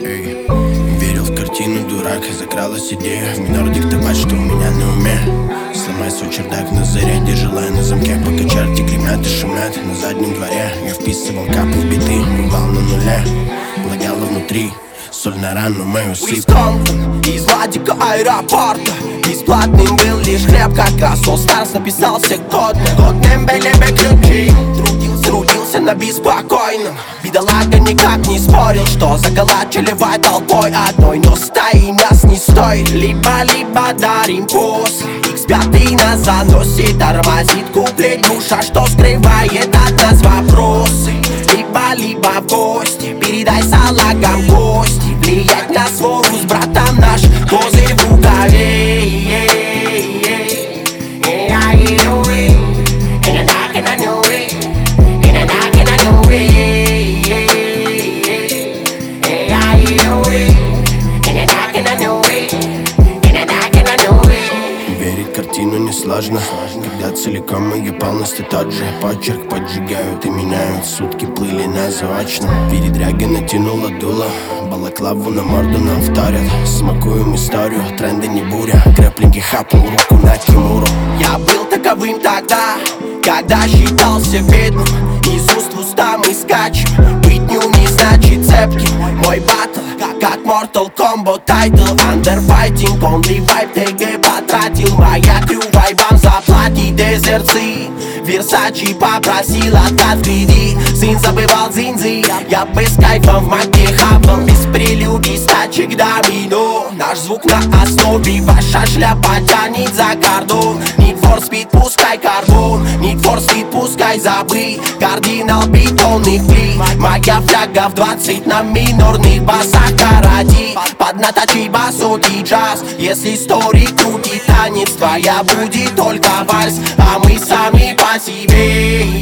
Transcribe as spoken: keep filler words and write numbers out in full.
эй. Верил в картину, дурак, и закралась идея в минор диктовать, что у меня на уме. Сломай свой чердак на заряде, желая на замке, пока чарти гремят и шумят на заднем дворе. Я вписывал капы в биты, бывал на нуле, плагало внутри, соль на рану мою сыпь. Из Владика аэропорта бесплатным был лишь хлеб, как раз All Stars написался годным. Годным были бы ключи. Трудился, трудился на беспокойном. Бедолага никак не спорил, что заколачивай толпой одной, но стаи нас не стоит. Либо-либо дарим после. икс пять нас заносит, тормозит куплет душа, что скрывает от нас вопросы. Либо-либо в гости, передай салагам кости. Влиять на свору с братом наш козырь в рукаве. Верить картину несложно, когда целиком ее полностью тот же почерк поджигают и меняют. Сутки плыли на заочном, передряги натянула дуло, балаклаву на морду нам вторят. Смакуем историю, тренды не буря, крэпленький хапнул руку на Кимуру. Я был таковым тогда, когда считался бедным. Из уст в уста мы скачем, быть ню не значит цепким. Мой батл, как Mortal Kombat Title, Underfighting, only vibe, ТГ потратил. Моя крю вайбам заплати дезерцы. Версачи попросил отказ в гриди. Сын забывал дзинзи, я бы с кайфом в маке хапал. Без прелюдий, стачек домино. Наш звук на основе, ваша шляпа тянет за кордон. Need for speed, пускай карбон. Need for speed, пускай забыть. Кардинал бетонных плит. Моя фляга в двадцать на минорных басах каради. Поднаточи басот и джаз. Если историк крутит танец, твоя будет только вальс, а мы сами по себе.